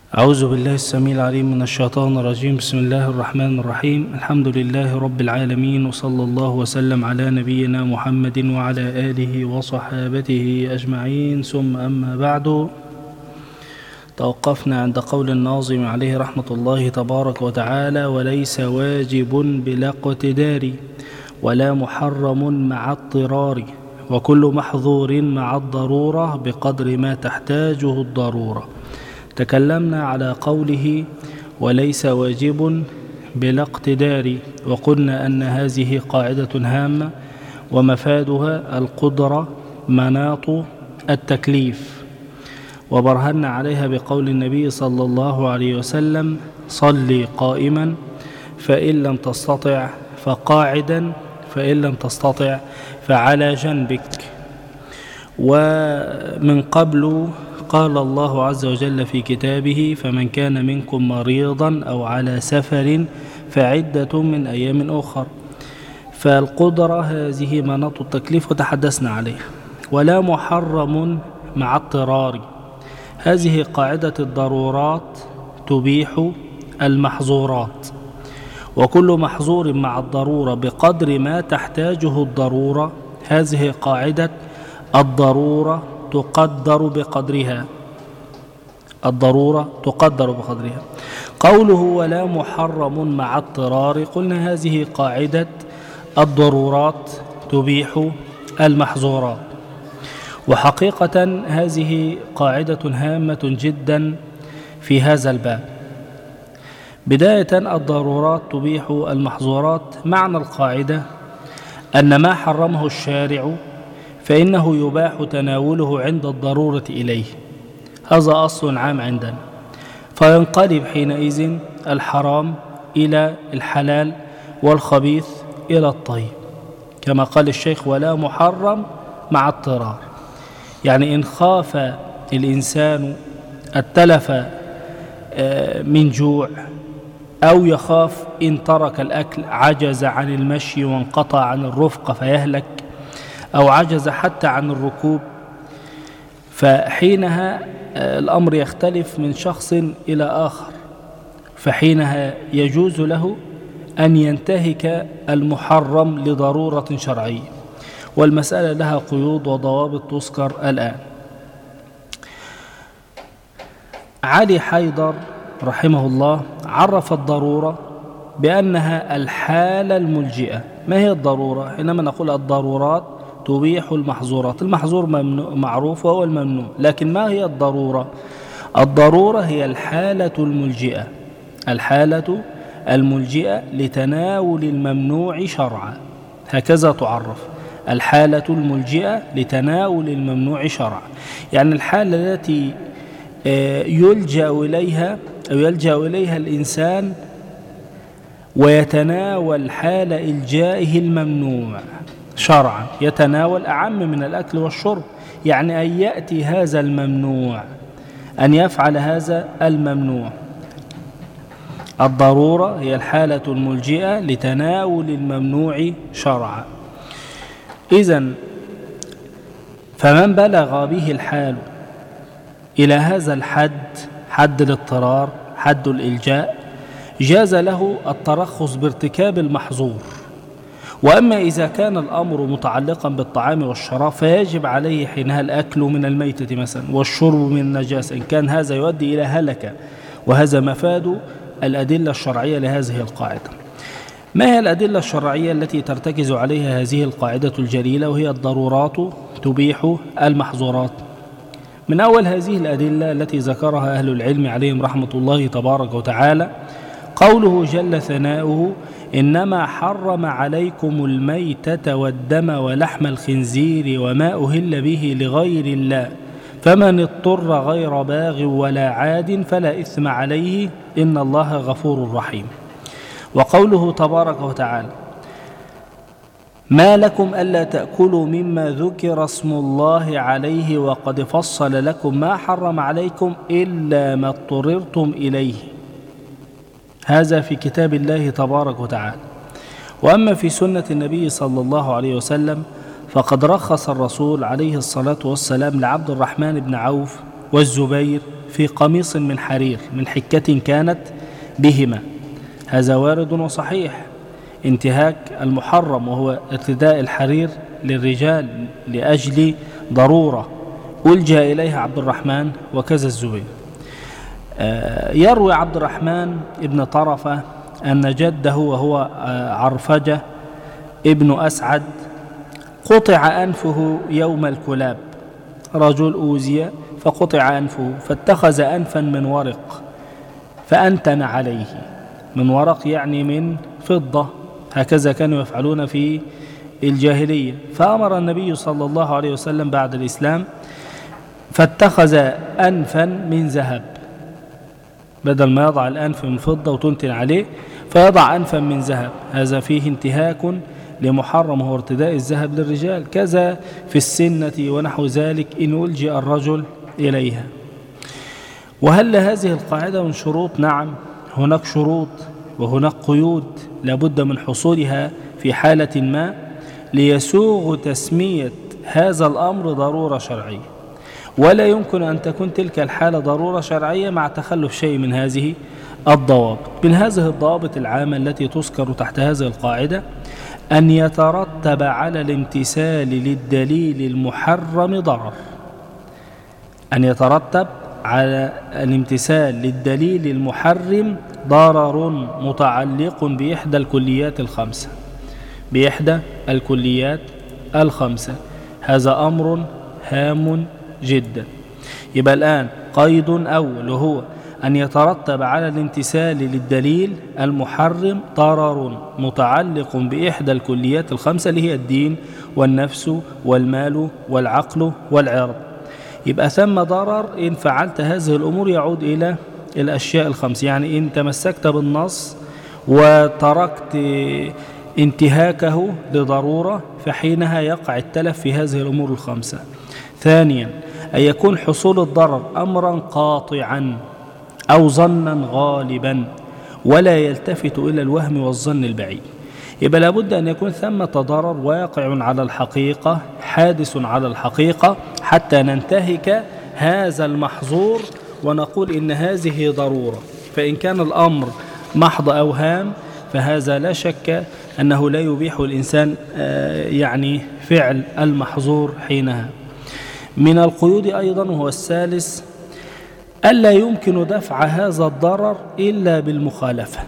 أعوذ بالله السميع العليم من الشيطان الرجيم. بسم الله الرحمن الرحيم. الحمد لله رب العالمين، وصلى الله وسلم على نبينا محمد وعلى آله وصحابته أجمعين، ثم أما بعد. توقفنا عند قول الناظم عليه رحمة الله تبارك وتعالى: وليس واجب بلا اقتدار ولا محرم مع اضطرار، وكل محظور مع الضرورة بقدر ما تحتاجه الضرورة. تكلمنا على قوله وليس واجب بلا اقتدار، وقلنا أن هذه قاعدة هامة ومفادها القدرة مناط التكليف، وبرهنا عليها بقول النبي صلى الله عليه وسلم: صلي قائما فإن لم تستطع فقاعدا فإن لم تستطع فعلى جنبك. ومن قبل قال الله عز وجل في كتابه: فمن كان منكم مريضا أو على سفر فعدة من أيام أخر. فالقدرة هذه مناط التكليف وتحدثنا عليها. ولا محرم مع اضطرار، هذه قاعدة الضرورات تبيح المحظورات، وكل محظور مع الضرورة بقدر ما تحتاجه الضرورة. هذه قاعدة الضرورة تقدر بقدرها. الضرورة تقدر بقدرها. قوله ولا محرم مع اضطرار، قلنا هذه قاعدة الضرورات تبيح المحظورات، وحقيقة هذه قاعدة هامة جدا في هذا الباب. بداية، الضرورات تبيح المحظورات. معنى القاعدة أن ما حرمه الشارع فإنه يباح تناوله عند الضرورة إليه. هذا أصل عام عندنا، فينقلب حينئذ الحرام إلى الحلال والخبيث إلى الطيب، كما قال الشيخ: ولا محرم مع اضطرار. يعني إن خاف الإنسان التلف من جوع، أو يخاف إن ترك الأكل عجز عن المشي وانقطع عن الرفقة فيهلك، أو عجز حتى عن الركوب، فحينها الأمر يختلف من شخص إلى آخر، فحينها يجوز له أن ينتهك المحرم لضرورة شرعية، والمسألة لها قيود وضوابط تذكر الآن. علي حيدر رحمه الله عرف الضرورة بأنها الحالة الملجئة. ما هي الضرورة؟ حينما نقول الضرورات تبيح المحظورات، المحظور معروف وهو الممنوع، لكن ما هي الضرورة؟ الضرورة هي الحالة الملجئة، الحالة الملجئة لتناول الممنوع شرعا، هكذا تعرف: الحالة الملجئة لتناول الممنوع شرعا. يعني الحالة التي يلجأ إليها الإنسان ويتناول حال إلجائه الممنوع شرعا، يتناول أعم من الأكل والشرب، يعني أن يأتي هذا الممنوع، أن يفعل هذا الممنوع. الضرورة هي الحالة الملجئة لتناول الممنوع شرعا. إذن فمن بلغ به الحال إلى هذا الحد، حد الاضطرار، حد الإلجاء، جاز له الترخص بارتكاب المحظور. وأما إذا كان الأمر متعلقا بالطعام والشراب فيجب عليه حينها الأكل من الميتة مثلا والشرب من النجاسة، إن كان هذا يؤدي إلى هلكة. وهذا مفاد الأدلة الشرعية لهذه القاعدة. ما هي الأدلة الشرعية التي ترتكز عليها هذه القاعدة الجليلة وهي الضرورات تبيح المحظورات؟ من أول هذه الأدلة التي ذكرها أهل العلم عليهم رحمة الله تبارك وتعالى قوله جل ثناؤه: إنما حرم عليكم الميتة والدم ولحم الخنزير وما أهل به لغير الله فمن اضطر غير باغ ولا عاد فلا إثم عليه إن الله غفور رحيم. وقوله تبارك وتعالى: ما لكم ألا تأكلوا مما ذكر اسم الله عليه وقد فصل لكم ما حرم عليكم إلا ما اضطررتم إليه. هذا في كتاب الله تبارك وتعالى. وأما في سنة النبي صلى الله عليه وسلم فقد رخص الرسول عليه الصلاة والسلام لعبد الرحمن بن عوف والزبير في قميص من حرير من حكة كانت بهما. هذا وارد وصحيح. انتهاك المحرم وهو ارتداء الحرير للرجال لأجل ضرورة ألجأ إليها عبد الرحمن وكذا الزبير. يروي عبد الرحمن ابن طرفة أن جده وهو عرفجة ابن أسعد قطع أنفه يوم الكلاب. رجل أوذي فقطع أنفه فاتخذ أنفا من ورق فأنتن عليه. من ورق يعني من فضة، هكذا كانوا يفعلون في الجاهلية. فأمر النبي صلى الله عليه وسلم بعد الإسلام فاتخذ أنفا من ذهب، بدل ما يضع الأنف من فضة وتنتن عليه فيضع أنفا من ذهب. هذا فيه انتهاك لمحرم هو ارتداء الذهب للرجال. كذا في السنة ونحو ذلك إن ألجأ الرجل إليها. وهل هذه القاعدة من شروط؟ نعم، هناك شروط وهناك قيود لابد من حصولها في حالة ما ليسوغ تسمية هذا الأمر ضرورة شرعية، ولا يمكن أن تكون تلك الحالة ضرورة شرعية مع تخلف شيء من هذه الضوابط. من هذه الضوابط العامة التي تذكر تحت هذه القاعدة أن يترتب على الامتثال للدليل المحرم ضرر. أن يترتب على الامتثال للدليل المحرم ضرر متعلق بإحدى الكليات الخمسة، بإحدى الكليات الخمسة. هذا أمر هام جدا. يبقى الآن قيد أول وهو أن يترتب على الامتثال للدليل المحرم ضرر متعلق بإحدى الكليات الخمسة اللي هي الدين والنفس والمال والعقل والعرض. يبقى ثم ضرر إن فعلت هذه الأمور يعود إلى الأشياء الخمس. يعني إن تمسكت بالنص وتركت انتهاكه لضرورة فحينها يقع التلف في هذه الأمور الخمسة. ثانيا أن يكون حصول الضرر أمرا قاطعا أو ظنا غالبا ولا يلتفت إلى الوهم والظن البعيد. يبقى لابد أن يكون ثمة ضرر واقع على الحقيقة، حادث على الحقيقة، حتى ننتهك هذا المحظور ونقول إن هذه ضرورة. فإن كان الأمر محض أوهام فهذا لا شك أنه لا يبيح الإنسان يعني فعل المحظور حينها. من القيود أيضا وهو الثالث ألا يمكن دفع هذا الضرر إلا بالمخالفة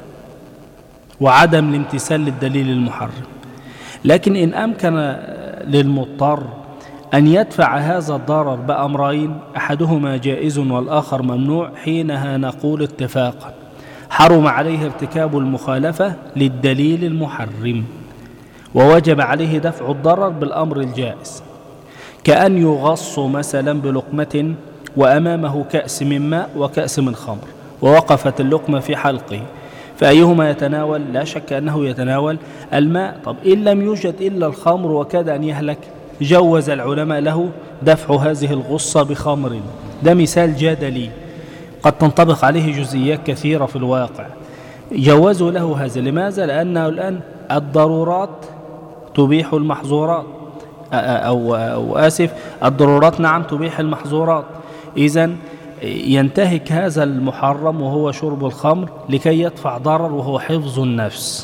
وعدم الامتثال للدليل المحرم. لكن إن أمكن للمضطر أن يدفع هذا الضرر بأمرين أحدهما جائز والآخر ممنوع، حينها نقول اتفاقا حرم عليه ارتكاب المخالفة للدليل المحرم ووجب عليه دفع الضرر بالأمر الجائز، كأن يغص مثلا بلقمة وأمامه كأس من ماء وكأس من خمر ووقفت اللقمة في حلقه، فأيهما يتناول؟ لا شك أنه يتناول الماء. طب إن لم يوجد إلا الخمر وكاد أن يهلك، جوز العلماء له دفع هذه الغصة بخمر. ده مثال جدلي قد تنطبق عليه جزئيات كثيرة في الواقع. جوزوا له هذا. لماذا؟ لأنه الآن الضرورات تبيح المحظورات، أو آسف، الضرورات نعم تبيح المحظورات. إذن ينتهك هذا المحرم وهو شرب الخمر لكي يدفع ضرر وهو حفظ النفس.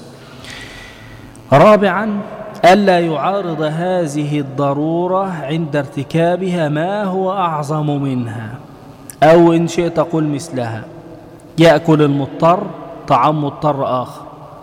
رابعا ألا يعارض هذه الضرورة عند ارتكابها ما هو أعظم منها، أو إن شئت قل مثلها. يأكل المضطر طعام مضطر آخر.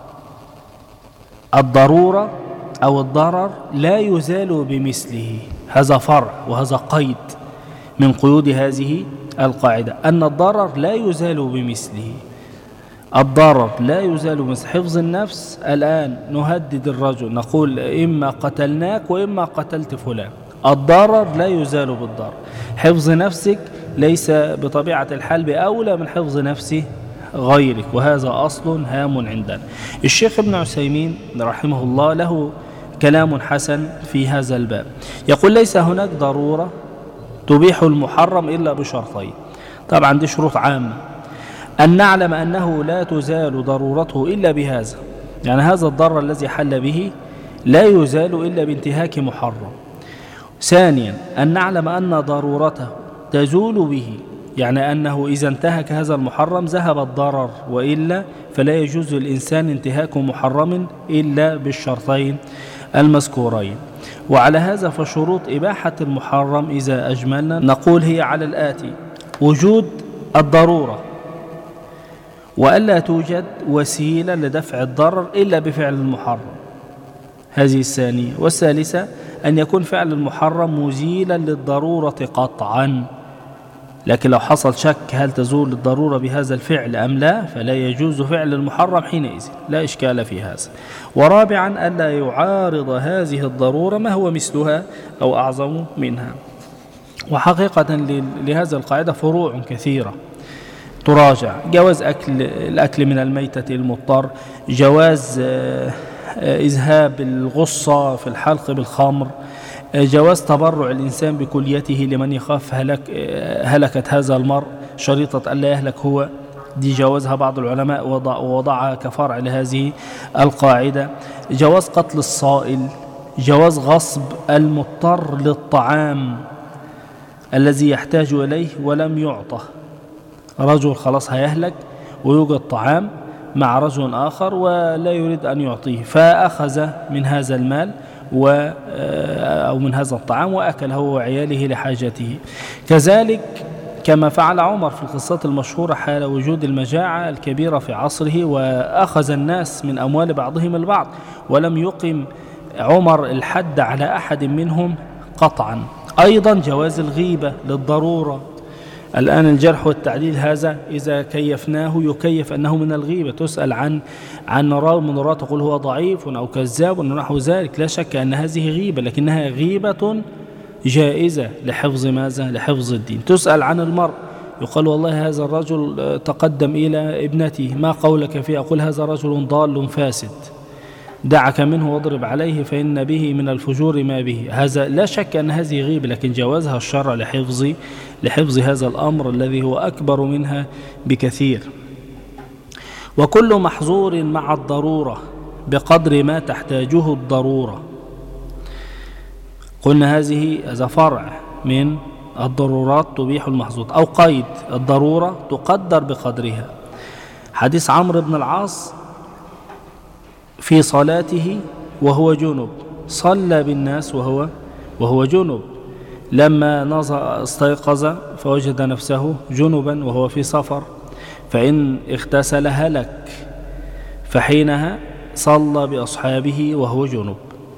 الضرورة أو الضرر لا يزال بمثله. هذا فرع وهذا قيد من قيود هذه القاعدة، أن الضرر لا يزال بمثله. الضرر لا يزال بمثله. حفظ النفس، الآن نهدد الرجل نقول إما قتلناك وإما قتلت فلان. الضرر لا يزال بالضرر. حفظ نفسك ليس بطبيعة الحال بأولى من حفظ نفسه غيرك، وهذا أصل هام عندنا. الشيخ ابن عثيمين رحمه الله له كلام حسن في هذا الباب، يقول ليس هناك ضرورة تبيح المحرم إلا بشرطين. طبعا دي شروط عامة، أن نعلم أنه لا تزال ضرورته إلا بهذا، يعني هذا الضرر الذي حل به لا يزال إلا بانتهاك محرم. ثانيا أن نعلم أن ضرورته تزول به، يعني أنه إذا انتهك هذا المحرم ذهب الضرر، وإلا فلا يجوز للإنسان انتهاك محرم إلا بالشرطين المذكورين. وعلى هذا فشروط إباحة المحرم إذا أجملنا نقول هي على الآتي: وجود الضرورة، وألا توجد وسيلة لدفع الضرر إلا بفعل المحرم، هذه الثانية. والثالثة أن يكون فعل المحرم مزيلا للضرورة قطعا، لكن لو حصل شك هل تزول الضرورة بهذا الفعل أم لا فلا يجوز فعل المحرم حينئذ، لا إشكال في هذا. ورابعا ألا يعارض هذه الضرورة ما هو مثلها أو أعظم منها. وحقيقة لهذا القاعدة فروع كثيرة تراجع: جواز الأكل من الميتة المضطر، جواز إذهاب الغصة في الحلق بالخمر، جواز تبرع الإنسان بكليته لمن يخاف هلكة هذا المرء شريطة ألا يهلك هو، دي جوازها بعض العلماء ووضعها كفرع لهذه القاعدة. جواز قتل الصائل، جواز غصب المضطر للطعام الذي يحتاج إليه ولم يعطه، رجل خلاص هيهلك ويوجد طعام مع رجل آخر ولا يريد أن يعطيه فأخذ من هذا المال أو من هذا الطعام وأكل هو وعياله لحاجته. كذلك كما فعل عمر في القصة المشهورة حال وجود المجاعة الكبيرة في عصره، وأخذ الناس من أموال بعضهم البعض، ولم يقم عمر الحد على أحد منهم قطعا. أيضا جواز الغيبة للضرورة. الآن الجرح والتعديل هذا إذا كيفناه يكيف أنه من الغيبة، تسأل عن راوي من الرواة تقول هو ضعيف أو كذاب ونحو ذلك، لا شك أن هذه غيبة، لكنها غيبة جائزة لحفظ ماذا؟ لحفظ الدين. تسأل عن المرء يقال والله هذا الرجل تقدم إلى ابنته، ما قولك فيه؟ أقول هذا رجل ضال فاسد، دعك منه واضرب عليه فإن به من الفجور ما به. هذا لا شك أن هذه غيبة، لكن جوازها الشرع لحفظ هذا الأمر الذي هو أكبر منها بكثير. وكل محظور مع الضرورة بقدر ما تحتاجه الضرورة. قلنا هذا فرع من الضرورات تبيح المحظور، أو قيد الضرورة تقدر بقدرها. حديث عمرو بن العاص في صلاته وهو جنب، صلى بالناس وهو جنب، لما استيقظ فوجد نفسه جنبا وهو في سفر، فإن اغتسل هلك، فحينها صلى بأصحابه وهو جنب.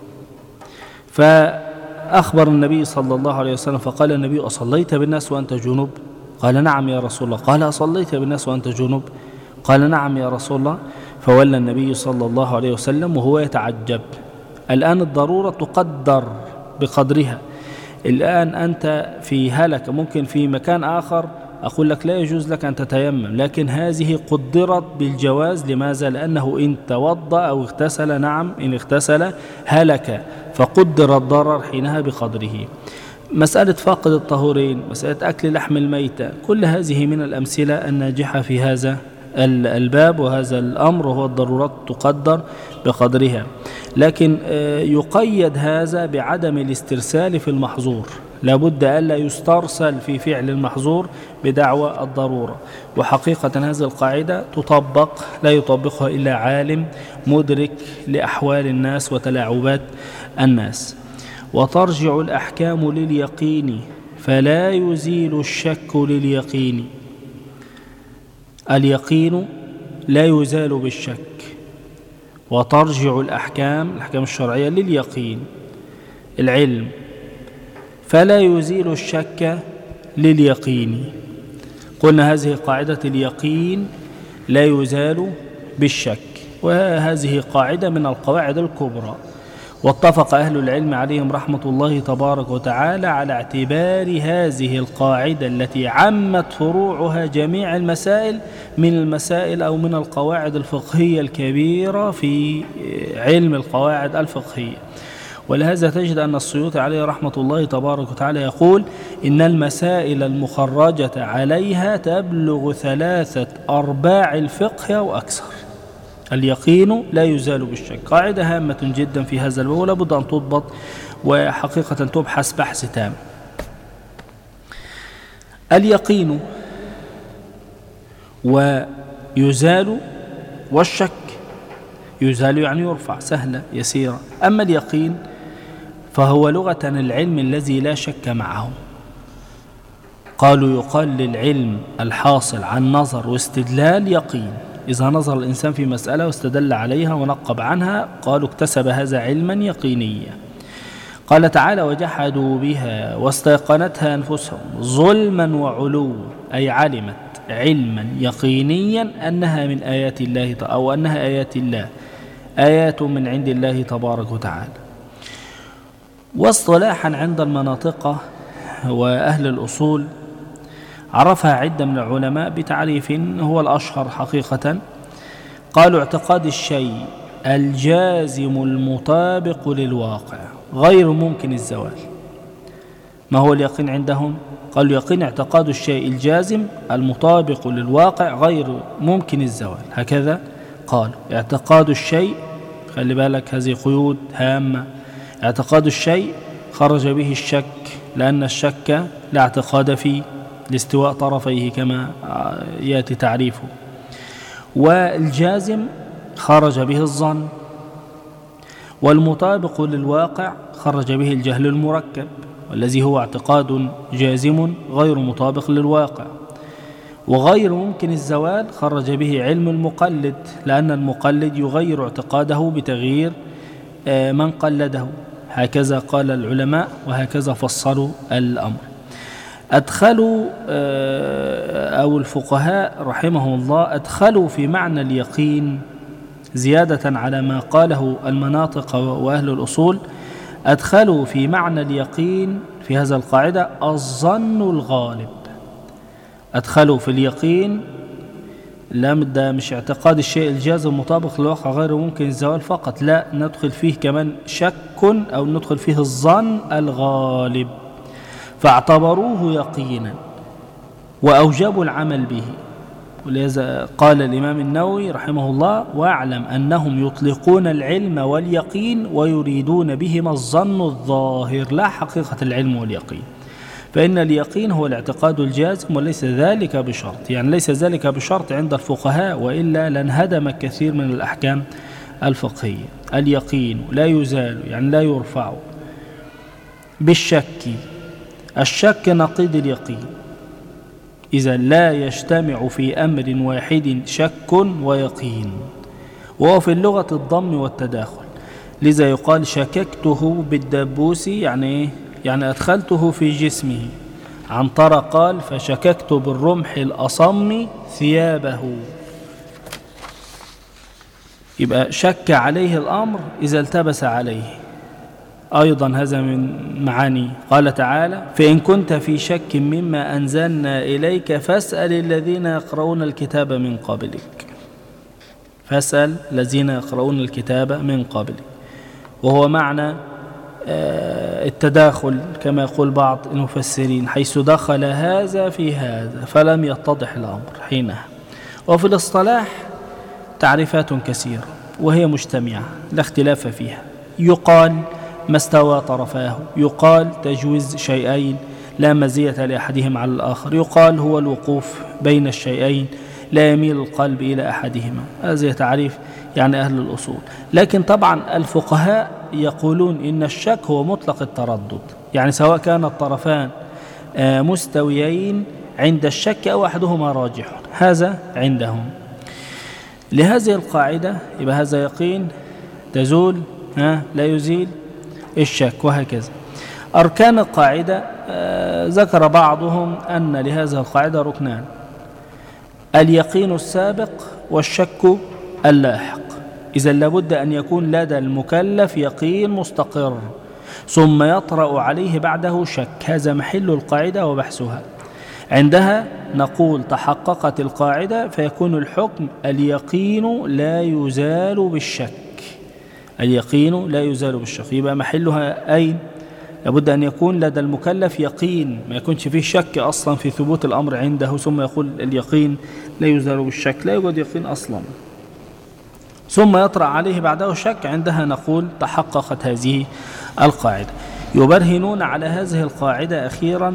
فأخبر النبي صلى الله عليه وسلم فقال النبي: أصليت بالناس وأنت جنب؟ قال: نعم يا رسول الله. قال: أصليت بالناس وأنت جنب؟ قال: نعم يا رسول الله. فولى النبي صلى الله عليه وسلم وهو يتعجب. الآن الضرورة تقدر بقدرها. الآن أنت في هلك، ممكن في مكان آخر أقول لك لا يجوز لك أن تتيمم، لكن هذه قدرت بالجواز. لماذا؟ لأنه إن توضأ أو اغتسل، نعم إن اغتسل هلك، فقدر الضرر حينها بقدره. مسألة فاقد الطهورين، مسألة أكل لحم الميتة، كل هذه من الأمثلة الناجحة في هذا الباب وهذا الأمر، وهو الضرورات تقدر بقدرها. لكن يقيد هذا بعدم الاسترسال في المحظور، لابد ألا يسترسل في فعل المحظور بدعوى الضرورة. وحقيقة هذه القاعدة تطبق، لا يطبقها إلا عالم مدرك لأحوال الناس وتلاعبات الناس. وترجع الأحكام لليقين فلا يزيل الشك لليقين. اليقين لا يزال بالشك، وترجع الأحكام الشرعية لليقين، العلم، فلا يزيل الشك لليقين. قلنا هذه قاعدة اليقين لا يزال بالشك، وهذه قاعدة من القواعد الكبرى، واتفق أهل العلم عليهم رحمة الله تبارك وتعالى على اعتبار هذه القاعدة التي عمت فروعها جميع المسائل من المسائل أو من القواعد الفقهية الكبيرة في علم القواعد الفقهية. ولهذا تجد أن السيوطي عليه رحمة الله تبارك وتعالى يقول: إن المسائل المخرجة عليها تبلغ 3/4 الفقه أو أكثر. اليقين لا يزال بالشك، قاعدة هامة جدا في هذا الباب، ولا بد أن تضبط وحقيقة تبحث بحث تام. اليقين ويزال، والشك يزال يعني يرفع، سهلة يسيرة. أما اليقين فهو لغة العلم الذي لا شك معه. قالوا يقال للعلم الحاصل عن نظر واستدلال يقين. إذا نظر الإنسان في مسألة واستدل عليها ونقب عنها قالوا اكتسب هذا علما يقينيا. قال تعالى وجحدوا بها واستيقنتها أنفسهم ظلما وعلوا، أي علمت علما يقينيا أنها من آيات الله أو أنها آيات الله، آيات من عند الله تبارك وتعالى. واصطلاحا عند المناطق وأهل الأصول عرفها عدة من العلماء بتعريف هو الأشهر حقيقة. قالوا اعتقاد الشيء الجازم المطابق للواقع غير ممكن الزوال. ما هو اليقين عندهم؟ قالوا يقين اعتقاد الشيء الجازم المطابق للواقع غير ممكن الزوال. هكذا قال اعتقاد الشيء، خلي بالك هذه قيود هامة، اعتقاد الشيء خرج به الشك، لأن الشك لا اعتقاد فيه لاستواء طرفيه كما يأتي تعريفه. والجازم خرج به الظن، والمطابق للواقع خرج به الجهل المركب، والذي هو اعتقاد جازم غير مطابق للواقع. وغير ممكن الزوال خرج به علم المقلد، لأن المقلد يغير اعتقاده بتغيير من قلده. هكذا قال العلماء وهكذا فصلوا الأمر. أدخلوا أو الفقهاء رحمهم الله أدخلوا في معنى اليقين زيادة على ما قاله المناطق وأهل الأصول، أدخلوا في معنى اليقين في هذا القاعدة الظن الغالب. أدخلوا في اليقين ده مش اعتقاد الشيء الجازم مطابق للواقع غير ممكن الزوال فقط، لا، ندخل فيه كمان شك أو ندخل فيه الظن الغالب، فاعتبروه يقينا وأوجبوا العمل به. ولذا قال الإمام النووي رحمه الله واعلم أنهم يطلقون العلم واليقين ويريدون بهما الظن الظاهر لا حقيقة العلم واليقين، فإن اليقين هو الاعتقاد الجازم وليس ذلك بشرط، يعني ليس ذلك بشرط عند الفقهاء، وإلا لانهدم كثير من الأحكام الفقهية. اليقين لا يزال يعني لا يرفع بالشك، الشك نقيض اليقين، إذا لا يجتمع في أمر واحد شك ويقين، وهو في اللغة الضم والتداخل. لذا يقال شككته بالدبوس، يعني أدخلته في جسمه. عنترة قال فشككت بالرمح الأصم ثيابه، يبقى شك عليه الأمر إذا التبس عليه. أيضا هذا من معاني قال تعالى فإن كنت في شك مما أنزلنا إليك فاسأل الذين يقرؤون الكتاب من قبلك، فاسأل الذين يقرؤون الكتاب من قبلك، وهو معنى التداخل كما يقول بعض المفسرين، حيث دخل هذا في هذا فلم يتضح الأمر حينها. وفي الاصطلاح تعريفات كثيرة وهي مجتمعة لا اختلاف فيها. يقال ما استوى طرفاه، يقال تجويز شيئين لا مزية لأحدهم على الآخر، يقال هو الوقوف بين الشيئين لا يميل القلب إلى أحدهما. هذا تعريف يعني أهل الأصول. لكن طبعا الفقهاء يقولون إن الشك هو مطلق التردد، يعني سواء كان الطرفان مستويين عند الشك أو أحدهما راجح، هذا عندهم. لهذه القاعدة يبقى هذا يقين تزول لا يزيل الشك، وهكذا. أركان القاعدة ذكر بعضهم أن لهذه القاعدة ركنان: اليقين السابق والشك اللاحق. إذا لابد أن يكون لدى المكلف يقين مستقر ثم يطرأ عليه بعده شك، هذا محل القاعدة وبحثها. عندها نقول تحققت القاعدة فيكون الحكم اليقين لا يزال بالشك، اليقين لا يزال بالشك. يبقى محلها أين؟ لابد أن يكون لدى المكلف يقين، ما يكونش فيه شك أصلا في ثبوت الأمر عنده، ثم يقول اليقين لا يزال بالشك، لا يوجد يقين أصلا، ثم يطرأ عليه بعده شك. عندها نقول تحققت هذه القاعدة. يبرهنون على هذه القاعدة أخيرا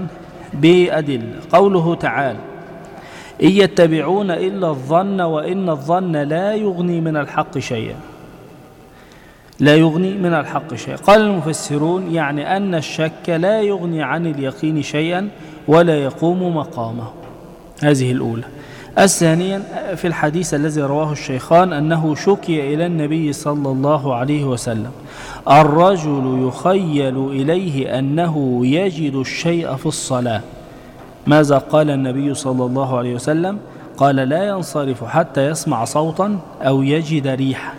بأدلة. قوله تعالى: إن يتبعون إلا الظن وإن الظن لا يغني من الحق شيئا. لا يغني من الحق شيئا. قال المفسرون: يعني أن الشك لا يغني عن اليقين شيئا ولا يقوم مقامه. هذه الأولى. الثانيا في الحديث الذي رواه الشيخان أنه شكي إلى النبي صلى الله عليه وسلم: الرجل يخيل إليه أنه يجد الشيء في الصلاة. ماذا قال النبي صلى الله عليه وسلم؟ قال: لا ينصرف حتى يسمع صوتا أو يجد ريحا.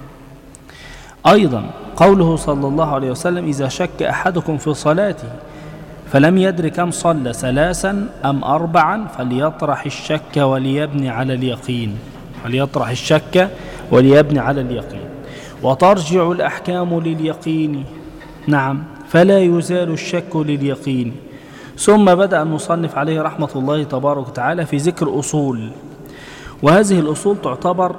أيضا قوله صلى الله عليه وسلم: إذا شك أحدكم في صلاته فلم يدر كم صلى 3 أم 4 فليطرح الشك وليبني على اليقين. فليطرح الشك وليبني على اليقين. وترجع الأحكام لليقين. نعم، فلا يزال الشك لليقين. ثم بدأ المصنف عليه رحمة الله تبارك وتعالى في ذكر أصول، وهذه الأصول تعتبر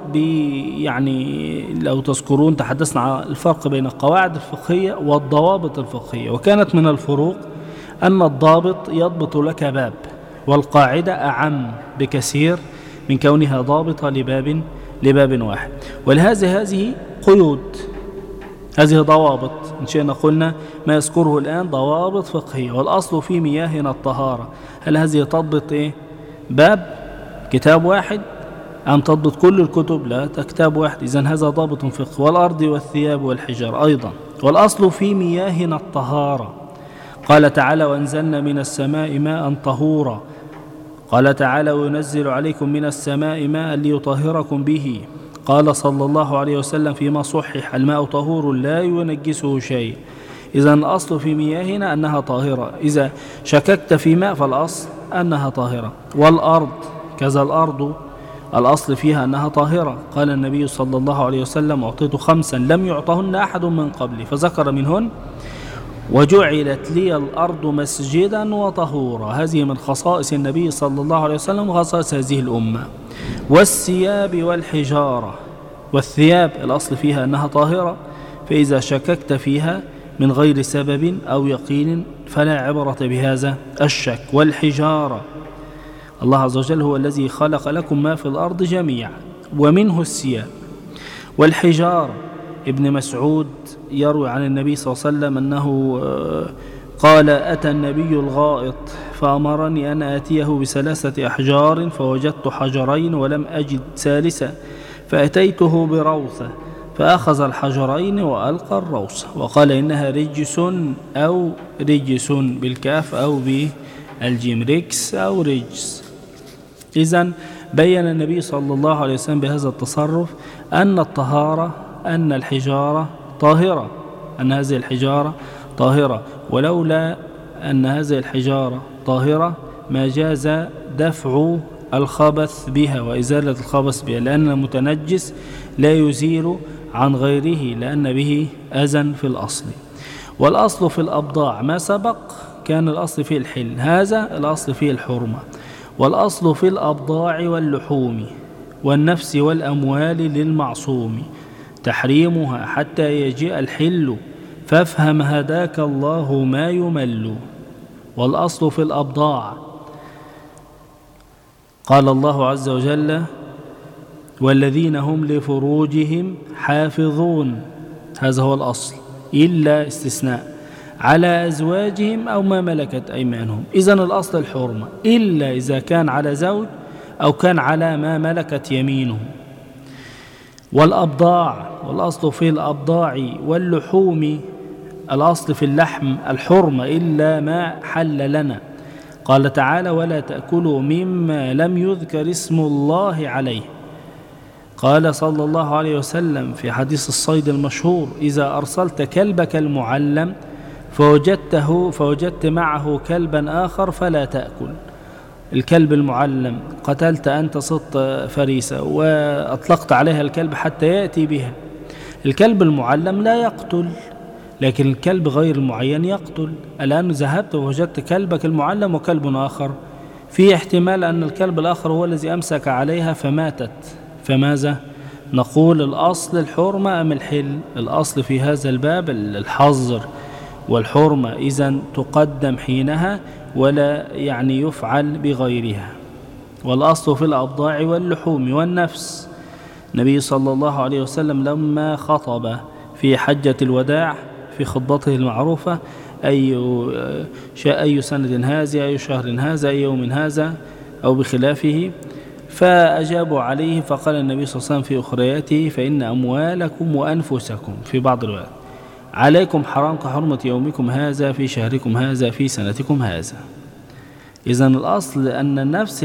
يعني لو تذكرون تحدثنا عن الفرق بين القواعد الفقهية والضوابط الفقهية، وكانت من الفروق أن الضابط يضبط لك باب، والقاعدة أعم بكثير من كونها ضابطة لباب واحد. ولهذا هذه قيود، هذه ضوابط إن شئنا قلنا ما يذكره الآن ضوابط فقهية. والأصل في مياهنا الطهارة. هل هذه تضبط باب كتاب واحد أم تضبط كل الكتب؟ لا، كتاب واحد. إذن هذا ضابط فقه. والأرض والثياب والحجار أيضا. والأصل في مياهنا الطهارة. قال تعالى: وأنزلنا من السماء ماء طهورا. قال تعالى: وينزل عليكم من السماء ماء ليطهركم به. قال صلى الله عليه وسلم فيما صحح: الماء طهور لا ينجسه شيء. إذن الأصل في مياهنا أنها طاهرة. إذا شككت في ماء فالأصل أنها طاهرة. والأرض كذا، الأرض الأصل فيها أنها طاهرة. قال النبي صلى الله عليه وسلم: أعطيت 5 لم يعطهن أحد من قبلي، فذكر منهن: وجعلت لي الأرض مسجدا وطهورا. هذه من خصائص النبي صلى الله عليه وسلم وخصائص هذه الأمة. والثياب والحجارة. والثياب الأصل فيها أنها طاهرة، فإذا شككت فيها من غير سبب أو يقين فلا عبرة بهذا الشك. والحجارة، الله عز وجل هو الذي خلق لكم ما في الأرض جميعا ومنه الثياب. والحجارة، ابن مسعود يروي عن النبي صلى الله عليه وسلم أنه قال: أتى النبي الغائط فأمرني أن آتيه ب3 أحجار فوجدت حجرين ولم أجد ثالثا، فأتيته بروثة فأخذ الحجرين وألقى الروثة، وقال: إنها رجس أو رجس بالكاف أو بالجيم، رجس أو رجس. إذن بين النبي صلى الله عليه وسلم بهذا التصرف أن الطهارة، أن الحجارة طاهرة، أن هذه الحجارة طاهرة. ولولا أن هذه الحجارة طاهرة ما جاز دفع الخبث بها وإزالة الخبث بها، لأن المتنجس لا يزيل عن غيره لأن به أذى في الأصل. والأصل في الأبضاع ما سبق كان الأصل فيه الحل، هذا الأصل فيه الحرمة. والأصل في الأبضاع واللحوم والنفس والأموال للمعصوم تحريمها حتى يجيء الحل، فافهم هداك الله ما يمل. والأصل في الأبضاع قال الله عز وجل: والذين هم لفروجهم حافظون، هذا هو الأصل، إلا استثناء على أزواجهم أو ما ملكت أيمانهم. إذن الأصل الحرمة إلا إذا كان على زوج أو كان على ما ملكت يمينه. والأبضاع، والأصل في الأبضاع واللحوم، الأصل في اللحم الحرمة إلا ما حل لنا. قال تعالى: ولا تأكلوا مما لم يذكر اسم الله عليه. قال صلى الله عليه وسلم في حديث الصيد المشهور: إذا أرسلت كلبك المعلم فوجدت معه كلبا آخر فلا تأكل. الكلب المعلم، قتلت أنت صدت فريسة وأطلقت عليها الكلب حتى يأتي بها. الكلب المعلم لا يقتل، لكن الكلب غير المعين يقتل. الآن ذهبت ووجدت كلبك المعلم وكلب آخر، في احتمال أن الكلب الآخر هو الذي أمسك عليها فماتت، فماذا نقول؟ الأصل الحرمة أم الحل؟ الأصل في هذا الباب الحظر والحرمة، إذن تقدم حينها. ولا يعني يفعل بغيرها. والأصل في الأبضاع واللحوم والنفس. النبي صلى الله عليه وسلم لما خطب في حجة الوداع في خطبته المعروفة أي سنة هذه، أي شهر هذا، أي يوم هذا، أو بخلافه، فأجابوا عليه فقال النبي صلى الله عليه وسلم في أخرياته: فإن أموالكم وأنفسكم في بعض الروايات عليكم حرام كحرمة يومكم هذا في شهركم هذا في سنتكم هذا. إذن الأصل أن النفس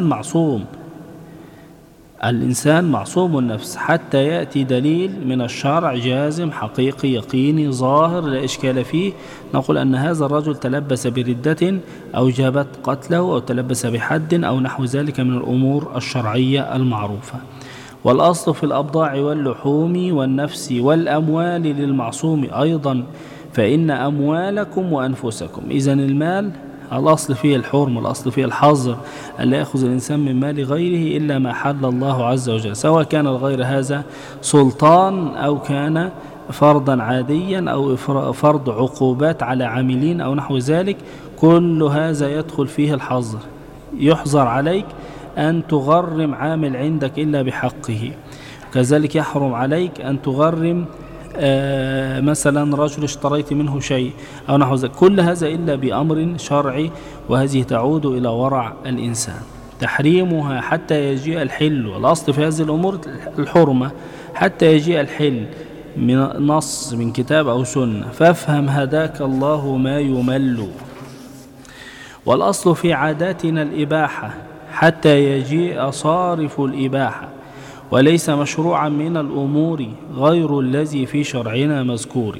الإنسان معصوم النفس حتى يأتي دليل من الشرع جازم حقيقي يقيني ظاهر لا إشكال فيه، نقول أن هذا الرجل تلبس بردة أوجبت قتله أو تلبس بحد أو نحو ذلك من الأمور الشرعية المعروفة. والأصل في الأبضاع واللحوم والنفس والأموال للمعصوم أيضا، فإن أموالكم وأنفسكم. إذن المال الأصل فيه الحرم، الأصل فيه الحظر، ألا يأخذ الإنسان من مال غيره إلا ما حل الله عز وجل، سواء كان الغير هذا سلطان أو كان فرضا عاديا أو فرض عقوبات على عاملين أو نحو ذلك، كل هذا يدخل فيه الحظر. يحظر عليك أن تغرم عامل عندك إلا بحقه، كذلك يحرم عليك أن تغرم مثلا رجل اشتريت منه شيء أو نحو ذلك، كل هذا إلا بأمر شرعي، وهذه تعود إلى ورع الإنسان. تحريمها حتى يجيء الحل، والأصل في هذه الأمور الحرمة حتى يجيء الحل من نص من كتاب أو سنة، فافهم هداك الله ما يمل. والأصل في عاداتنا الإباحة حتى يجيء صارف الإباحة، وليس مشروعا من الأمور غير الذي في شرعنا مذكور.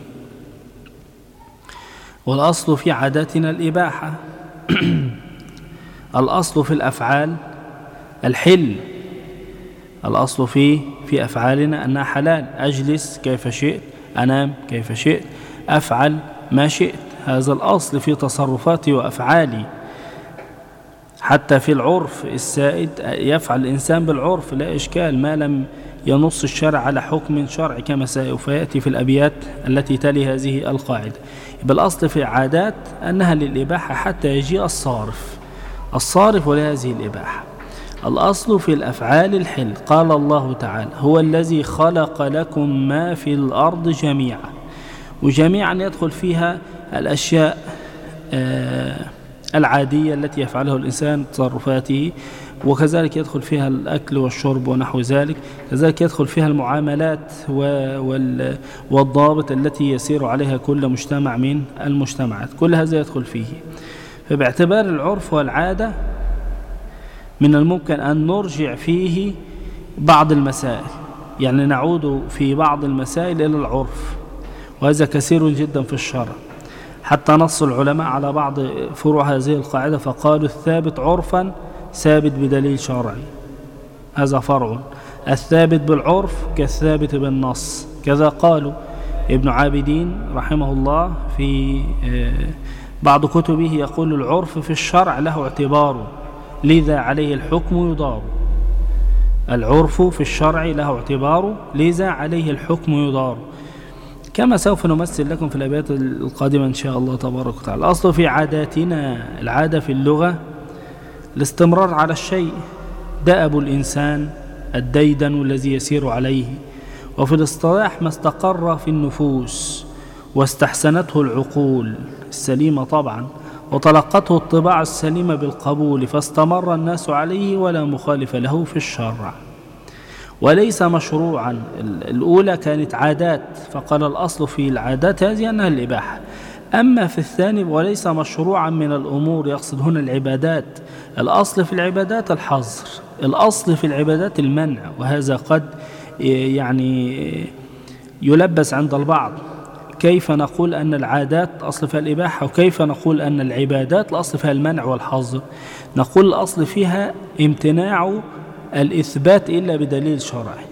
والأصل في عاداتنا الإباحة. الأصل في الأفعال الحل، الأصل في أفعالنا أنها حلال، أجلس كيف شئت، أنام كيف شئت، أفعل ما شئت، هذا الأصل في تصرفاتي وأفعالي. حتى في العرف السائد يفعل الإنسان بالعرف لا إشكال، ما لم ينص الشرع على حكم شرعي كما سوف يأتي في الأبيات التي تلي هذه القاعدة. بالأصل في العادات أنها للإباحة حتى يجيء الصارف ولهذه الإباحة. الأصل في الأفعال الحل، قال الله تعالى: هو الذي خلق لكم ما في الأرض جميعا، وجميعا يدخل فيها الأشياء العادية التي يفعله الإنسان تصرفاته، وكذلك يدخل فيها الأكل والشرب ونحو ذلك، كذلك يدخل فيها المعاملات والضابط التي يسير عليها كل مجتمع من المجتمعات، كل هذا يدخل فيه. فباعتبار العرف والعادة من الممكن أن نرجع فيه بعض المسائل، يعني نعود في بعض المسائل إلى العرف، وهذا كثير جدا في الشرع، حتى نص العلماء على بعض فروع هذه القاعدة فقالوا: الثابت عرفا ثابت بدليل شرعي، هذا فرع. الثابت بالعرف كالثابت بالنص، كذا قالوا ابن عابدين رحمه الله في بعض كتبه يقول: العرف في الشرع له اعتبار لذا عليه الحكم يدار. العرف في الشرع له اعتبار لذا عليه الحكم يدار، كما سوف نمثل لكم في الأبيات القادمة إن شاء الله تبارك وتعالى. الأصل في عاداتنا، العادة في اللغة الاستمرار على الشيء، دأب الإنسان الديدن الذي يسير عليه، وفي الاصطلاح ما استقر في النفوس واستحسنته العقول السليمة طبعا، وتلقته الطباع السليمة بالقبول، فاستمر الناس عليه ولا مخالف له في الشرع، وليس مشروعا. الأولى كانت عادات، فقال الأصل في العادات هذه أنها الإباحة. أما في الثاني وليس مشروعا من الأمور، يقصد هنا العبادات. الأصل في العبادات الحظر، الأصل في العبادات المنع، وهذا قد يعني يلبس عند البعض. كيف نقول أن العادات أصل فيها الإباحة، وكيف نقول أن العبادات الأصل فيها المنع والحظر؟ نقول الأصل فيها امتناع الإثبات إلا بدليل شرعي.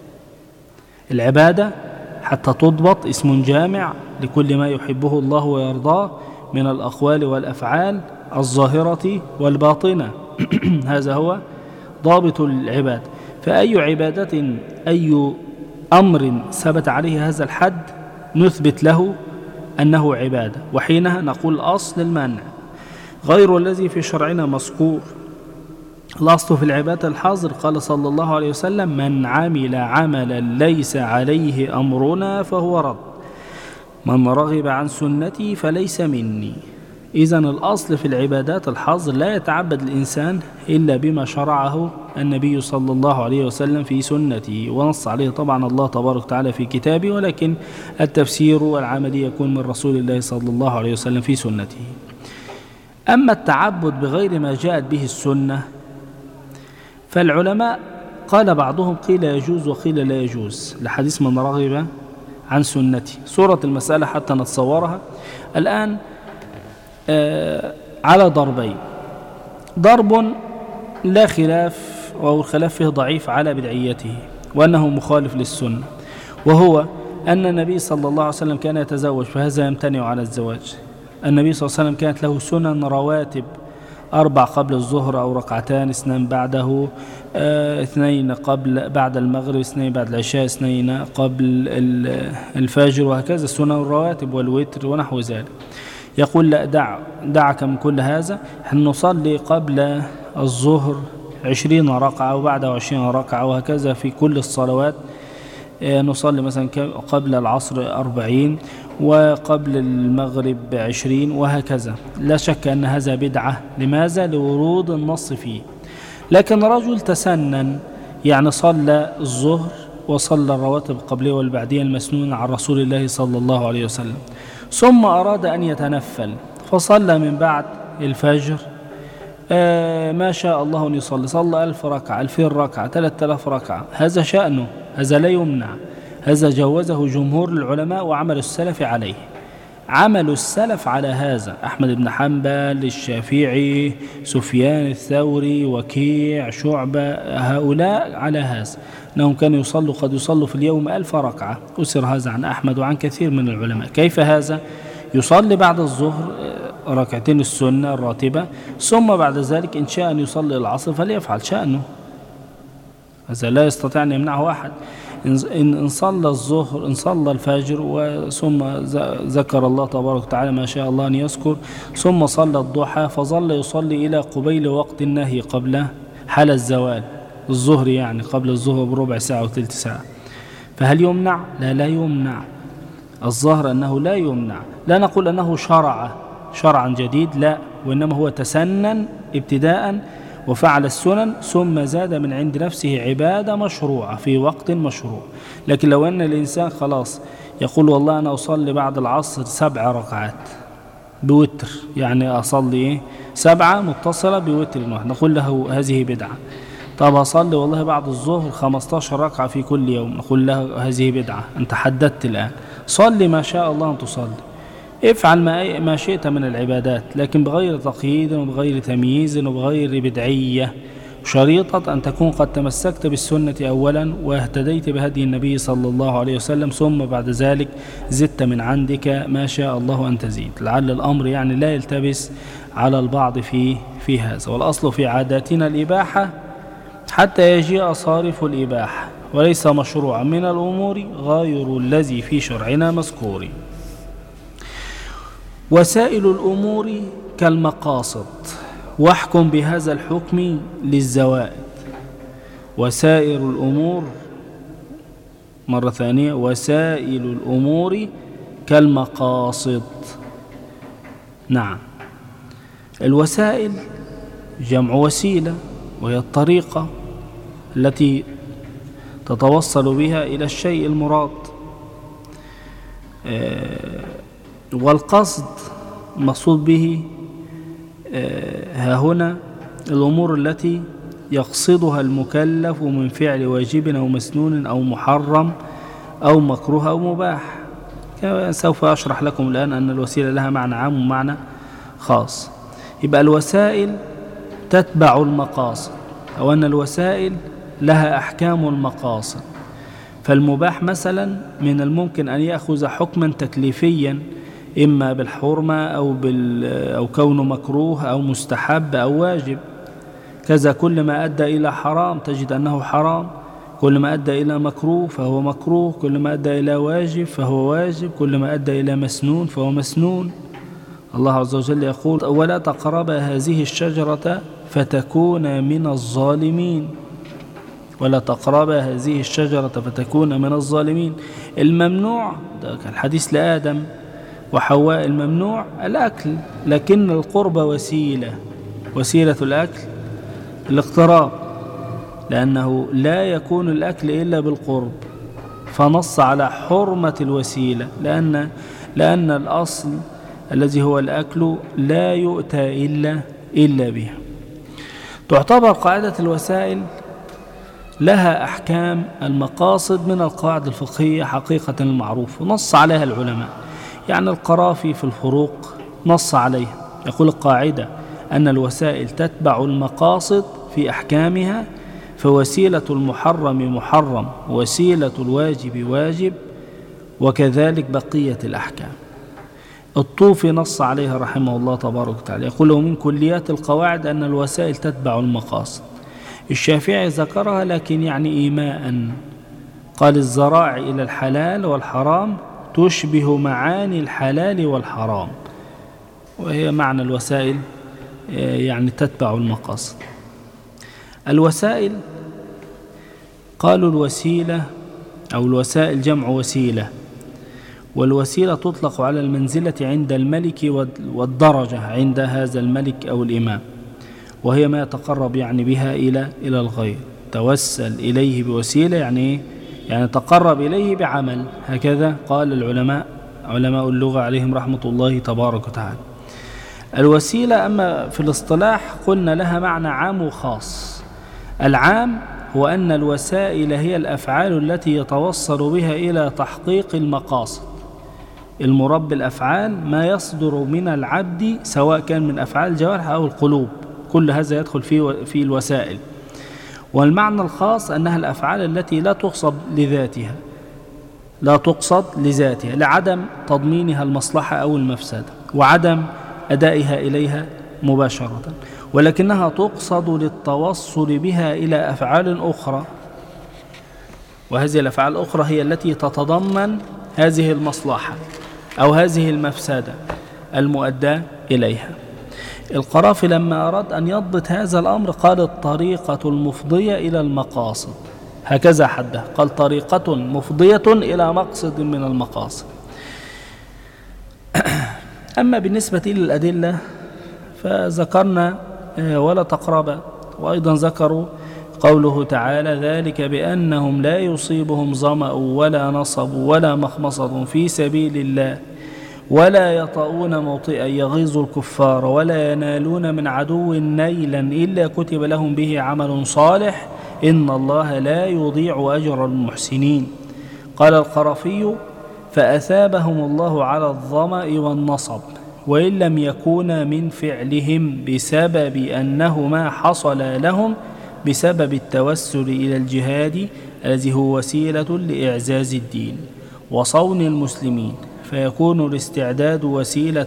العبادة حتى تضبط اسم جامع لكل ما يحبه الله ويرضاه من الأقوال والأفعال الظاهرة والباطنة هذا هو ضابط العبادة. فأي عبادة أي أمر ثبت عليه هذا الحد نثبت له أنه عبادة، وحينها نقول أصل المنع. غير الذي في شرعنا مذكور. الأصل في العبادة الحظر، قال صلى الله عليه وسلم: من عمل عملا ليس عليه أمرنا فهو رد، من رغب عن سنتي فليس مني. إذن الأصل في العبادات الحظر، لا يتعبد الإنسان إلا بما شرعه النبي صلى الله عليه وسلم في سنته، ونص عليه طبعا الله تبارك وتعالى في كتابه، ولكن التفسير والعمل يكون من رسول الله صلى الله عليه وسلم في سنته. أما التعبد بغير ما جاءت به السنة، فالعلماء قال بعضهم قيل يجوز وقيل لا يجوز، لحديث من رغب عن سنتي. صورة المسألة حتى نتصورها الآن على ضربين: ضرب لا خلاف، وهو الخلاف فيه ضعيف على بدعيته وأنه مخالف للسنة، وهو أن النبي صلى الله عليه وسلم كان يتزوج، فهذا يمتنع على الزواج. النبي صلى الله عليه وسلم كانت له سنن رواتب: 4 قبل الظهر أو ركعتان، 2 بعده، 2 بعد المغرب، 2 بعد العشاء، 2 قبل الفجر، وهكذا السنن الرواتب والوتر ونحو ذلك. يقول: لا، دعك من كل هذا، نحن نصلي قبل الظهر 20 ركعة وبعده 20 ركعة، وهكذا في كل الصلوات. نصلي مثلا قبل العصر 40 وقبل المغرب 20 وهكذا. لا شك أن هذا بدعة. لماذا؟ لورود النص فيه. لكن رجل تسنن، يعني صلى الظهر وصلى الرواتب القبلية والبعدية المسنونة عن رسول الله صلى الله عليه وسلم، ثم أراد أن يتنفل فصلى من بعد الفجر ما شاء الله أن يصلي، صلى 1000 ركعة، 2000 ركعة، 3000 ركعة، هذا شأنه، هذا لا يمنع، هذا جوزه جمهور العلماء وعمل السلف عليه. عمل السلف على هذا: أحمد بن حنبل، الشافعي، سفيان الثوري، وكيع، شعبة، هؤلاء على هذا، أنهم كانوا يصلوا قد يصلوا في اليوم 1000 ركعة. أسر هذا عن أحمد وعن كثير من العلماء. كيف هذا؟ يصلي بعد الظهر ركعتين السنة الراتبة، ثم بعد ذلك إن شاء أن يصلي العصر فليفعل، شأنه، هذا لا يستطيع أن يمنعه أحد. إن صلى الظهر، إن صلى الفجر ثم ذكر الله تبارك وتعالى ما شاء الله أن يذكر، ثم صلى الضحى فظل يصلي إلى قبيل وقت النهي، قبل حال الزوال، الظهر يعني قبل الظهر بربع ساعة وثلث ساعة، فهل يمنع؟ لا يمنع. الظاهر أنه لا يمنع. لا نقول أنه شرعا جديد، لا، وإنما هو تسنن ابتداء وفعل السنن، ثم زاد من عند نفسه عبادة مشروعة في وقت مشروع. لكن لو أن الإنسان خلاص يقول: والله أنا أصلي بعد العصر 7 ركعات بوتر، يعني أصلي 7 متصلة بوتر واحد، نقول له هذه بدعة. طب أصلي والله بعد الظهر 15 ركعة في كل يوم، نقول له هذه بدعة. أنت حددت الآن، صلي ما شاء الله أن تصلي، افعل ما شئت من العبادات، لكن بغير تقييد وبغير تمييز وبغير بدعية. شريطة أن تكون قد تمسكت بالسنة أولا واهتديت بهدي النبي صلى الله عليه وسلم، ثم بعد ذلك زدت من عندك ما شاء الله أن تزيد، لعل الأمر يعني لا يلتبس على البعض في هذا. والأصل في عاداتنا الإباحة حتى يجيء صارف الإباحة، وليس مشروعا من الأمور غير الذي في شرعنا مذكور. وسائل الأمور كالمقاصد، واحكم بهذا الحكم للزوائد. وسائر الأمور، مرة ثانية، وسائل الأمور كالمقاصد. نعم، الوسائل جمع وسيلة، وهي الطريقة التي تتوصل بها إلى الشيء المراد. والقصد مقصود به ها هنا الأمور التي يقصدها المكلف من فعل واجب أو مسنون أو محرم أو مكروه أو مباح. سوف أشرح لكم الآن أن الوسيلة لها معنى عام ومعنى خاص. يبقى الوسائل تتبع المقاصد، أو أن الوسائل لها أحكام المقاصد. فالمباح مثلا من الممكن أن يأخذ حكما تكليفيا، إما بالحرمة أو كونه مكروه أو مستحب أو واجب. كذا كل ما أدى إلى حرام تجد أنه حرام، كل ما أدى إلى مكروه فهو مكروه، كل ما أدى إلى واجب فهو واجب، كل ما أدى إلى مسنون فهو مسنون. الله عز وجل يقول ولا تقربا هذه الشجرة فتكون من الظالمين، ولا تقربا هذه الشجرة فتكون من الظالمين. الممنوع ده الحديث لآدم وحواء، الممنوع الأكل، لكن القرب وسيلة الأكل الاقتراب، لأنه لا يكون الأكل إلا بالقرب، فنص على حرمة الوسيلة، لأن الأصل الذي هو الأكل لا يؤتى إلا به. تعتبر قاعدة الوسائل لها أحكام المقاصد من القواعد الفقهية حقيقة المعروف، ونص عليها العلماء. يعني القرافي في الفروق نص عليها، يقول القاعدة أن الوسائل تتبع المقاصد في أحكامها، فوسيلة المحرم محرم، وسيلة الواجب واجب، وكذلك بقية الأحكام. الطوفي نص عليها رحمه الله تبارك وتعالى، يقول من كليات القواعد أن الوسائل تتبع المقاصد. الشافعي ذكرها لكن يعني إيماء، قال الذرائع إلى الحلال والحرام تشبه معاني الحلال والحرام، وهي معنى الوسائل يعني تتبع المقاصد. الوسائل قالوا الوسيلة أو الوسائل جمع وسيلة، والوسيلة تطلق على المنزلة عند الملك والدرجة عند هذا الملك أو الإمام، وهي ما يتقرب يعني بها إلى الغير. توسل إليه بوسيلة يعني تقرب إليه بعمل، هكذا قال العلماء علماء اللغة عليهم رحمة الله تبارك وتعالى. الوسيلة أما في الاصطلاح قلنا لها معنى عام وخاص. العام هو أن الوسائل هي الأفعال التي يتوصل بها إلى تحقيق المقاصد. المراد بالأفعال ما يصدر من العبد سواء كان من أفعال الجوارح أو القلوب، كل هذا يدخل في الوسائل. والمعنى الخاص أنها الأفعال التي لا تقصد لذاتها لعدم تضمينها المصلحة أو المفسدة وعدم أدائها إليها مباشرة، ولكنها تقصد للتوصل بها إلى أفعال أخرى، وهذه الأفعال الأخرى هي التي تتضمن هذه المصلحة أو هذه المفسدة المؤدى إليها. القرافي لما أراد أن يضبط هذا الأمر قال الطريقة المفضية إلى المقاصد، هكذا حده، قال طريقة مفضية إلى مقصد من المقاصد. أما بالنسبة للأدلة فذكرنا ولا تقربا، وأيضا ذكروا قوله تعالى ذلك بأنهم لا يصيبهم ظمأ ولا نصب ولا مخمصة في سبيل الله ولا يطؤون موطئا يغيظ الكفار ولا ينالون من عدو نيلا إلا كتب لهم به عمل صالح إن الله لا يضيع أجر المحسنين. قال القرافي فأثابهم الله على الظمأ والنصب وإن لم يكونا من فعلهم بسبب أنهما حصل لهم بسبب التوسل إلى الجهاد الذي هو وسيلة لإعزاز الدين وصون المسلمين، فيكون الاستعداد وسيلة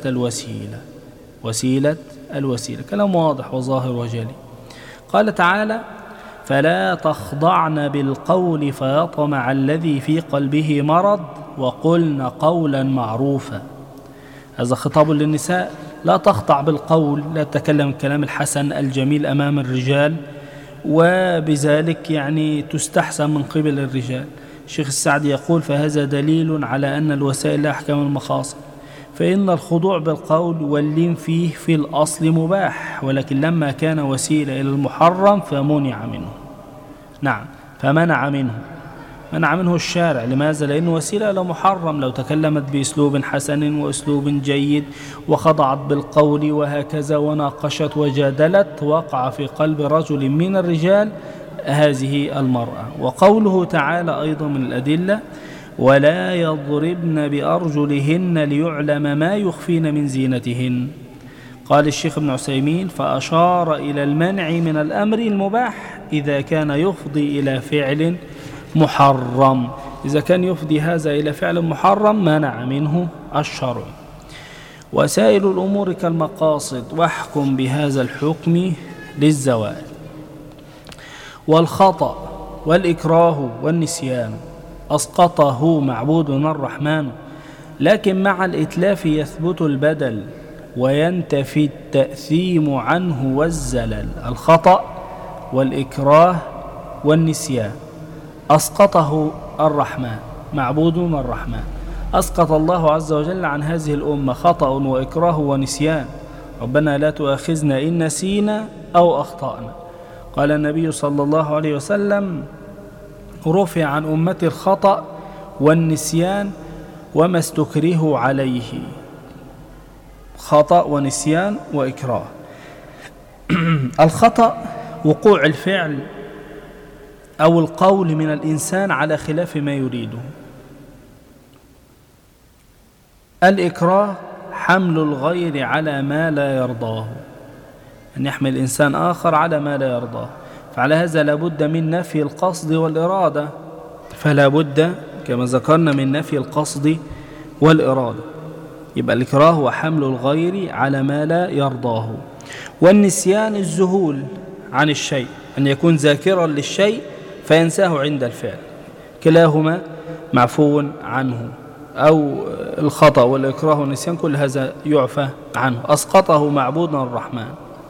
الوسيلة. كلام واضح وظاهر وجلي. قال تعالى فلا تخضعن بالقول فيطمع الذي في قلبه مرض وقلن قولا معروفا. هذا خطاب للنساء، لا تخضع بالقول، لا تتكلم الكلام الحسن الجميل أمام الرجال، وبذلك يعني تستحسن من قبل الرجال. الشيخ السعدي يقول فهذا دليل على أن الوسائل لا أحكام المقاصد، فإن الخضوع بالقول واللين فيه في الأصل مباح، ولكن لما كان وسيلة إلى المحرم فمنع منه. نعم، فمنع منه الشارع. لماذا؟ لأنه وسيلة إلى محرم. لو تكلمت بأسلوب حسن وأسلوب جيد وخضعت بالقول وهكذا وناقشت وجادلت وقع في قلب رجل من الرجال هذه المرأة. وقوله تعالى أيضا من الأدلة ولا يضربن بأرجلهن ليعلم ما يخفين من زينتهن. قال الشيخ ابن عثيمين فأشار إلى المنع من الأمر المباح إذا كان يفضي إلى فعل محرم. إذا كان يفضي هذا إلى فعل محرم منع منه الشرع. وسائل الأمور كالمقاصد واحكم بهذا الحكم للزوال. والخطأ والإكراه والنسيان أسقطه معبودنا الرحمن، لكن مع الإتلاف يثبت البدل وينتفي التأثيم عنه والزلل. الخطأ والإكراه والنسيان أسقطه الرحمن، معبودنا الرحمن، أسقط الله عز وجل عن هذه الأمة خطأ وإكراه ونسيان. ربنا لا تؤاخذنا إن نسينا أو أخطأنا. قال النبي صلى الله عليه وسلم: رفع عن أمتي الخطأ والنسيان وما استكرهوا عليه. خطأ ونسيان وإكراه. الخطأ وقوع الفعل أو القول من الإنسان على خلاف ما يريده. الإكراه حمل الغير على ما لا يرضاه، أن يحمل الإنسان آخر على ما لا يرضاه، فعلى هذا لابد من نفي القصد والإرادة، فلا بد كما ذكرنا من نفي القصد والإرادة. يبقى الإكراه هو حمل الغير على ما لا يرضاه. والنسيان الذهول عن الشيء، أن يكون ذاكرا للشيء فينساه عند الفعل، كلاهما معفو عنه. أو الخطأ والإكراه والنسيان كل هذا يعفى عنه، أسقطه معبودنا الرحمن.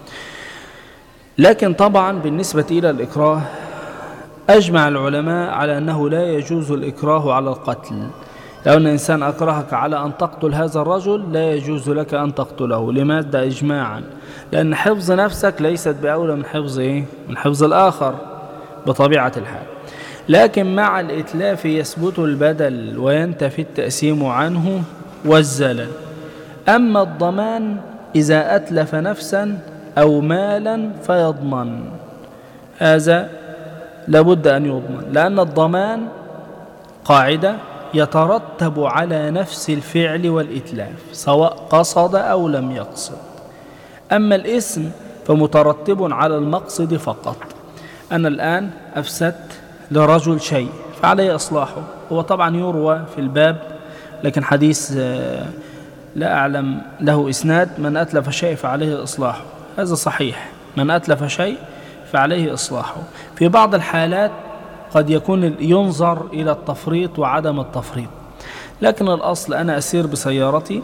لكن طبعا بالنسبة إلى الإكراه أجمع العلماء على أنه لا يجوز الإكراه على القتل. لو أن إنسان أكرهك على أن تقتل هذا الرجل لا يجوز لك أن تقتله. لماذا؟ إجماعا لأن حفظ نفسك ليست بأولى من حفظ من حفظ الآخر بطبيعة الحال. لكن مع الإتلاف يثبت البدل وينتفي التأسيم عنه والزلل. أما الضمان إذا أتلف نفسا أو مالا فيضمن، هذا لابد أن يضمن، لأن الضمان قاعدة يترتب على نفس الفعل والإتلاف سواء قصد أو لم يقصد. أما الإثم فمترتب على المقصد فقط. أنا الآن أفسدت لرجل شيء فعليه إصلاحه. هو طبعا يروى في الباب لكن حديث لا أعلم له إسناد: من أتلف شيء فعليه إصلاحه. هذا صحيح، من أتلف شيء فعليه إصلاحه. في بعض الحالات قد يكون ينظر إلى التفريط وعدم التفريط، لكن الأصل أنا أسير بسيارتي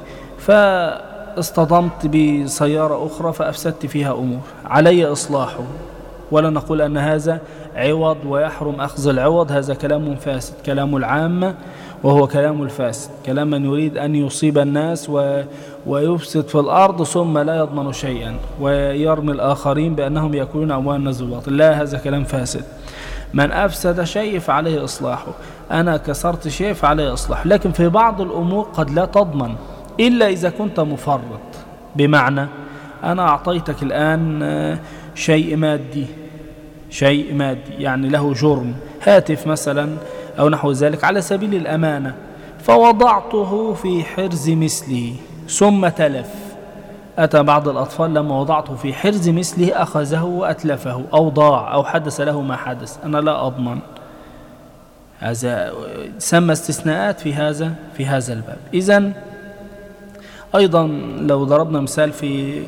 فاصطدمت بسيارة أخرى فأفسدت فيها أمور، علي إصلاحه. ولا نقول أن هذا عوض ويحرم أخذ العوض، هذا كلام فاسد، كلام العامة وهو كلام الفاسد، كلام من يريد أن يصيب الناس ويفسد في الأرض ثم لا يضمن شيئا ويرمي الآخرين بأنهم يأكلون أموال الناس بالباطل. لا، هذا كلام فاسد. من أفسد شيء فعليه إصلاحه، أنا كسرت شيء فعليه إصلاحه. لكن في بعض الأمور قد لا تضمن إلا إذا كنت مفرط. بمعنى أنا أعطيتك الآن شيء مادي يعني له جرم، هاتف مثلا أو نحو ذلك، على سبيل الأمانة، فوضعته في حرز مثله ثم تلف. أتى بعض الأطفال لما وضعته في حرز مثله أخذه وأتلفه أو ضاع أو حدث له ما حدث، أنا لا أضمن. هذا سمى استثناءات في هذا الباب. إذن أيضا لو ضربنا مثال في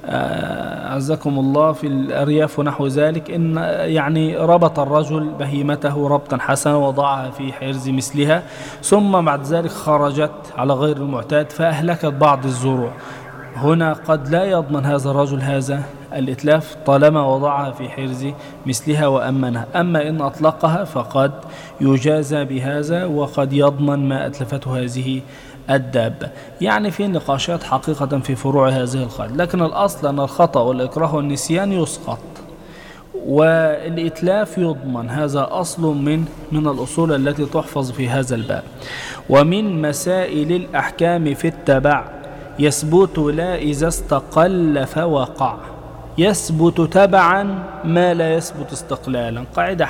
عزكم الله في الأرياف ونحو ذلك، إن يعني ربط الرجل بهيمته ربطا حسنا وضعها في حرز مثلها ثم بعد ذلك خرجت على غير المعتاد فأهلكت بعض الزروع، هنا قد لا يضمن هذا الرجل هذا الإتلاف طالما وضعها في حرز مثلها وأمنها. أما إن أطلقها فقد يجازى بهذا وقد يضمن ما أتلفته هذه الدابة. يعني في نقاشات حقيقة في فروع هذه القاعدة، لكن الأصل أن الخطأ والإكراه والنسيان يسقط والإتلاف يضمن. هذا أصل من الأصول التي تحفظ في هذا الباب. ومن مسائل الأحكام في التبع يثبت لا إذا استقل فوقع. يثبت تبعا ما لا يثبت استقلالا. قاعدة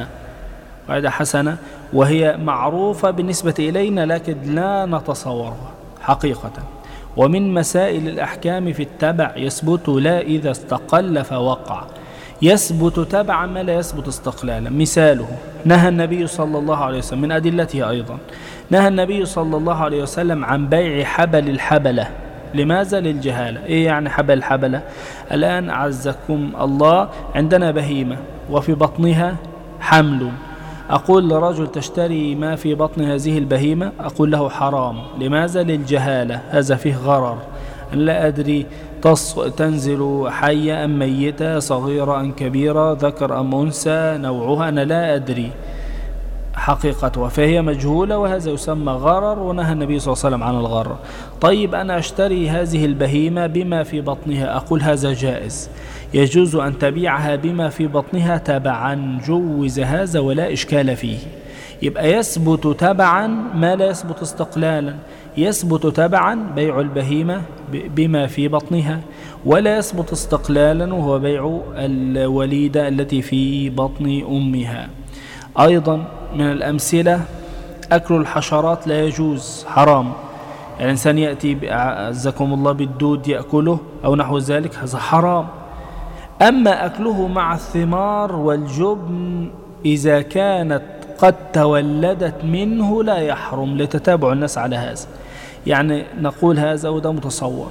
حسنة وهي معروفة بالنسبة إلينا لكن لا نتصورها حقيقة. ومن مسائل الأحكام في التبع يثبت لا إذا استقل فوقع. يثبت تبعا ما لا يثبت استقلالا. مثاله نهى النبي صلى الله عليه وسلم، من أدلته أيضا نهى النبي صلى الله عليه وسلم عن بيع حبل الحبلة. لماذا؟ للجهالة. إيه يعني حبل الحبلة؟ الآن أعزكم الله عندنا بهيمة وفي بطنها حمل، أقول لرجل تشتري ما في بطن هذه البهيمة، أقول له حرام. لماذا؟ للجهالة، هذا فيه غرر. لا أدري تنزل حية أم ميتة، صغيرة أم كبيرة، ذكر أم أنثى، نوعها أنا لا أدري حقيقتها، فهي مجهولة، وهذا يسمى غرر، ونهى النبي صلى الله عليه وسلم عن الغرر. طيب أنا أشتري هذه البهيمة بما في بطنها، أقول هذا جائز، يجوز أن تبيعها بما في بطنها تبعا، جوز هذا ولا إشكال فيه. يبقى يثبت تبعا ما لا يثبت استقلالا، يثبت تبعا بيع البهيمة بما في بطنها، ولا يثبت استقلالا وهو بيع الوليدة التي في بطن أمها. أيضا من الأمثلة أكل الحشرات لا يجوز، حرام، يعني الإنسان يأتي أعزكم الله بالدود يأكله أو نحو ذلك، هذا حرام. أما أكله مع الثمار والجبن إذا كانت قد تولدت منه لا يحرم، لتتابع الناس على هذا. يعني نقول هذا وده متصور،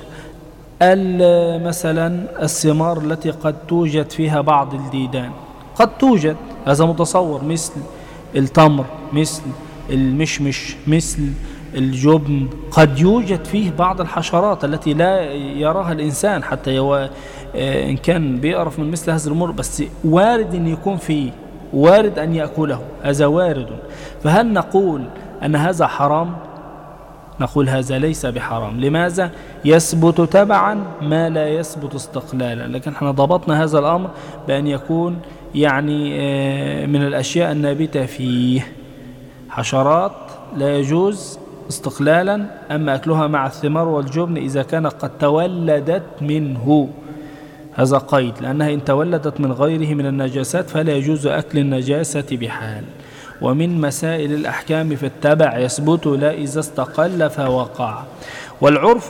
مثلا الثمار التي قد توجد فيها بعض الديدان، قد توجد، هذا متصور، مثل التمر، مثل المشمش، مثل الجبن، قد يوجد فيه بعض الحشرات التي لا يراها الإنسان حتى إن كان بيقرف من مثل هذه الأمور، بس وارد أن يكون فيه، وارد أن يأكله، هذا وارد. فهل نقول أن هذا حرام؟ نقول هذا ليس بحرام. لماذا؟ يثبت تبعا ما لا يثبت استقلالا، لكن احنا ضبطنا هذا الأمر بأن يكون يعني من الأشياء النابتة فيه حشرات لا يجوز استقلالا، أما أكلها مع الثمار والجبن إذا كانت قد تولدت منه، هذا قيد، لأنها إن تولدت من غيره من النجاسات فلا يجوز أكل النجاسة بحال. ومن مسائل الأحكام في التبع يثبت لا إذا استقل فوقع. والعرف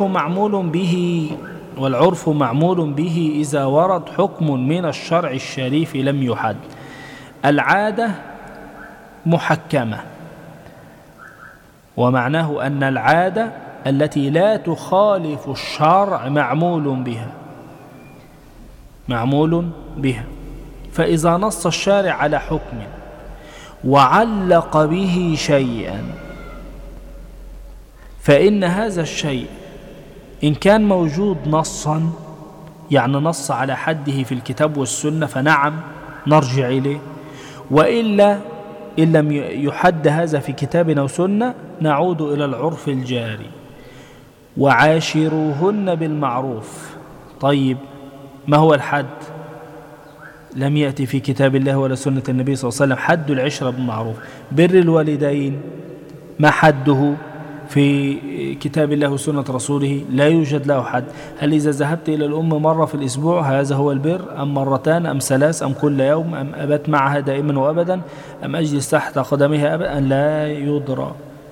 معمول به إذا ورد حكم من الشرع الشريف لم يحد. العادة محكمة، ومعناه أن العادة التي لا تخالف الشرع معمول بها. فإذا نص الشارع على حكم وعلق به شيئا، فإن هذا الشيء إن كان موجود نصا، يعني نص على حده في الكتاب والسنة، فنعم نرجع إليه، وإلا إن لم يحد هذا في كتاب أو سنة نعود إلى العرف الجاري. وعاشروهن بالمعروف. طيب ما هو الحد؟ لم يأتي في كتاب الله ولا سنة النبي صلى الله عليه وسلم حد العشرة بالمعروف. بر الوالدين ما حده في كتاب الله وسنة رسوله؟ لا يوجد له حد. هل إذا ذهبت إلى الأم مرة في الأسبوع هذا هو البر، أم مرتان، أم ثلاث، أم كل يوم، أم أبت معها دائما وأبدا، أم أجلس تحت قدمها أبدا؟ لا يدرى.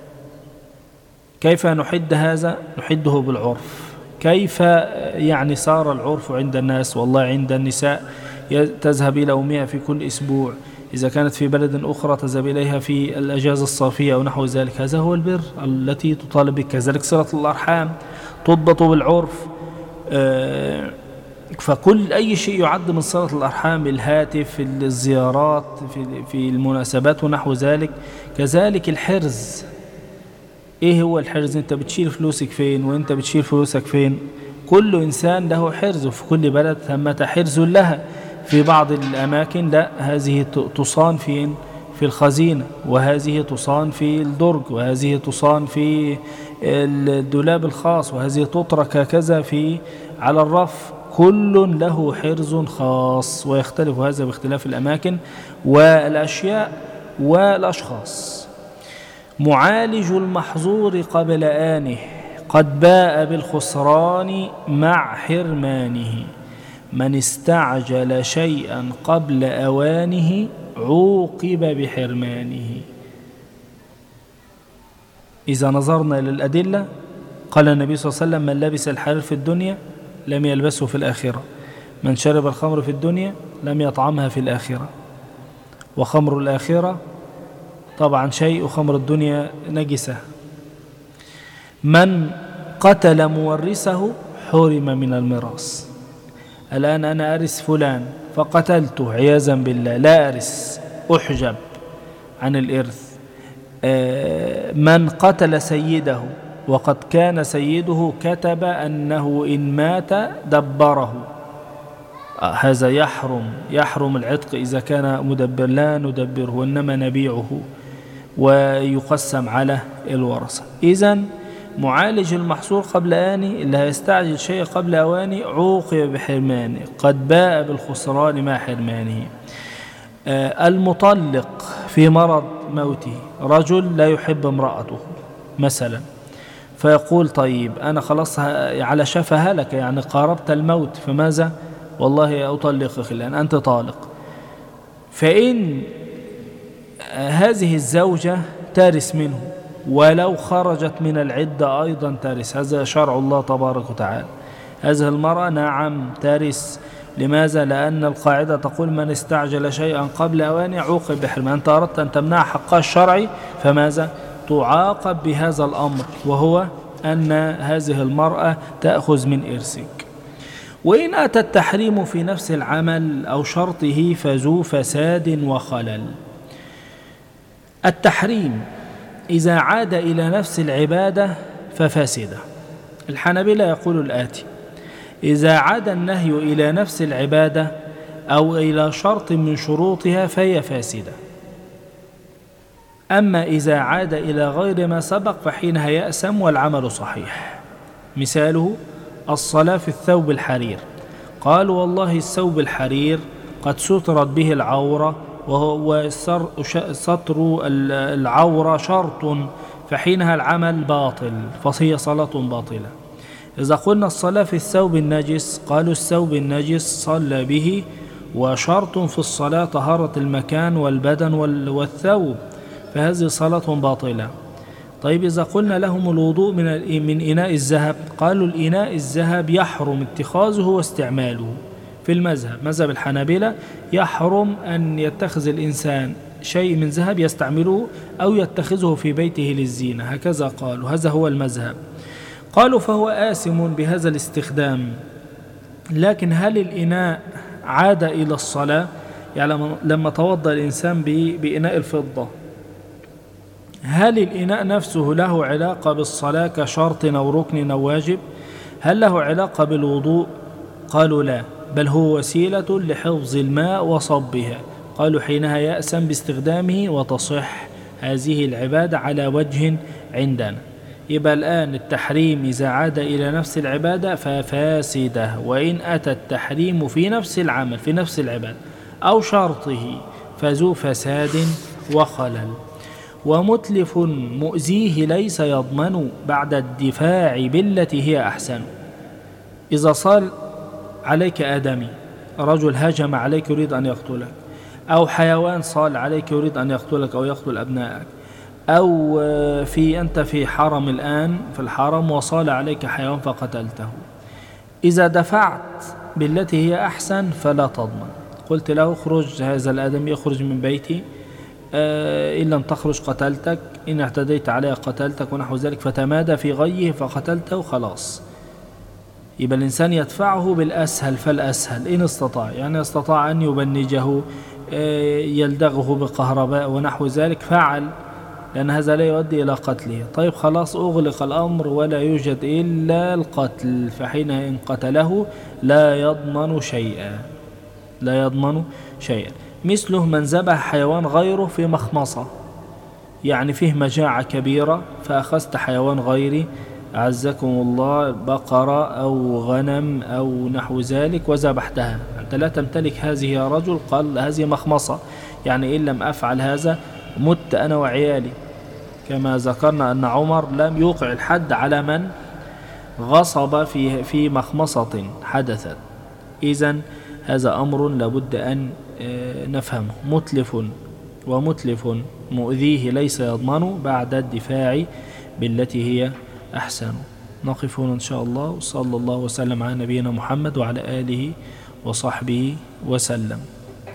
كيف نحد هذا؟ نحده بالعرف. كيف يعني صار العرف عند الناس؟ والله عند النساء تذهب إلى أمها في كل أسبوع، إذا كانت في بلد أخرى تذهب إليها في الأجازة الصافية أو نحو ذلك. هذا هو البر التي تطالب بك. كذلك صلة الأرحام تضبط بالعرف. فكل أي شيء يعد من صلة الأرحام، الهاتف، الزيارات في المناسبات ونحو ذلك. كذلك الحرز. إيه هو الحرز؟ أنت بتشيل فلوسك فين وأنت بتشيل فلوسك فين؟ كل إنسان له حرز، وفي كل بلد ثمة حرز لها. في بعض الأماكن لا، هذه تصان في الخزينة، وهذه تصان في الدرج، وهذه تصان في الدولاب الخاص، وهذه تترك كذا على الرف. كل له حرز خاص، ويختلف هذا باختلاف الأماكن والأشياء والأشخاص. معالج المحظور قبل آنه قد باء بالخسران مع حرمانه. من استعجل شيئا قبل أوانه عوقب بحرمانه. إذا نظرنا للأدلة قال النبي صلى الله عليه وسلم: من لبس الحرير في الدنيا لم يلبسه في الآخرة، من شرب الخمر في الدنيا لم يطعمها في الآخرة. وخمر الآخرة طبعا شيء، وخمر الدنيا نجسة. من قتل مورثه حرم من الميراث. الآن أنا أرث فلان فقتلته عياذا بالله، لا أرث، أحجب عن الإرث. من قتل سيده وقد كان سيده كتب أنه إن مات دبره. هذا يحرم العتق إذا كان مدبر، لا ندبره وإنما نبيعه ويقسم على الورثة. إذن معالج المحصول قبل آنه، اللي هيستعجل شيء قبل أوانه عوقب بحرمانه، قد باء بالخسران مع حرمانه. المطلق في مرض موته، رجل لا يحب امرأته مثلا، فيقول طيب أنا خلاص على شفا هلك، يعني قاربت الموت، فماذا؟ والله أطلقك الآن، أنت طالق. فإن هذه الزوجة ترث منه ولو خرجت من العدة أيضا ترث، هذا شرع الله تبارك وتعالى. هذه المرأة نعم ترث. لماذا؟ لأن القاعدة تقول من استعجل شيئا قبل أوانه عوقب بحرمانه. أنت أردت أن تمنع حقها الشرعي، فماذا؟ تعاقب بهذا الأمر، وهو أن هذه المرأة تأخذ من إرثك. وإن أتى التحريم في نفس العمل أو شرطه فذو فساد وخلل. التحريم إذا عاد إلى نفس العبادة ففاسدة. الحنابلة يقول الآتي: إذا عاد النهي إلى نفس العبادة أو إلى شرط من شروطها فهي فاسدة. أما إذا عاد إلى غير ما سبق فحينها يأسم والعمل صحيح. مثاله الصلاة في الثوب الحرير، قالوا والله الثوب الحرير قد سترت به العورة، وهو ستر العورة شرط، فحينها العمل باطل، فهي صلاة باطلة. إذا قلنا الصلاة في الثوب النجس، قالوا الثوب النجس صلى به، وشرط في الصلاة طهارة المكان والبدن والثوب، فهذه صلاة باطلة. طيب إذا قلنا لهم الوضوء من إناء الذهب، قالوا الإناء الذهب يحرم اتخاذه واستعماله. في المذهب، مذهب الحنابلة، يحرم أن يتخذ الإنسان شيء من ذهب يستعمله أو يتخذه في بيته للزينة، هكذا قالوا، هذا هو المذهب. قالوا فهو آثم بهذا الاستخدام. لكن هل الإناء عاد إلى الصلاة؟ يعني لما توضأ الإنسان بإناء الفضة، هل الإناء نفسه له علاقة بالصلاة كشرط أو ركن أو واجب؟ هل له علاقة بالوضوء؟ قالوا لا، بل هو وسيلة لحفظ الماء وصبها. قالوا حينها يأسم باستخدامه وتصح هذه العبادة على وجه عندنا. يبقى الآن التحريم إذا عاد إلى نفس العبادة ففاسدة، وإن أتى التحريم في نفس العمل في نفس العبادة أو شرطه فذو فساد وخلل. ومتلف مؤذيه ليس يضمن بعد الدفاع بالتي هي أحسن. إذا صال عليك آدمي، رجل هجم عليك يريد أن يقتلك، أو حيوان صال عليك يريد أن يقتلك أو يقتل أبنائك، أو أنت في حرم الآن في الحرم وصال عليك حيوان فقتلته، إذا دفعت بالتي هي أحسن فلا تضمن. قلت له اخرج، هذا الآدمي يخرج من بيتي، إن لم تخرج قتلتك، إن اعتديت عليه قتلتك ونحو ذلك، فتمادى في غيه فقتلته، خلاص. يبقى الإنسان يدفعه بالأسهل فالأسهل إن استطاع، يعني استطاع أن يبنجه، يلدغه بكهرباء ونحو ذلك فعل، لأن هذا لا يؤدي إلى قتله. طيب خلاص أغلق الأمر ولا يوجد إلا القتل، فحين إن قتله لا يضمن شيئا، لا يضمن شيئا. مثله من ذبح حيوان غيره في مخمصة، يعني فيه مجاعة كبيرة، فأخذت حيوان غيري أعزكم الله، بقرة أو غنم أو نحو ذلك، وذبحتها، أنت لا تمتلك هذه يا رجل، قال هذه مخمصة، يعني إن لم أفعل هذا مت أنا وعيالي. كما ذكرنا أن عمر لم يوقع الحد على من غصب في مخمصة حدثت. إذن هذا أمر لابد أن نفهمه. متلف ومتلف مؤذيه ليس يضمن بعد الدفاع بالتي هي أحسن. نقف هنا إن شاء الله، وصلى الله وسلم على نبينا محمد وعلى آله وصحبه وسلم.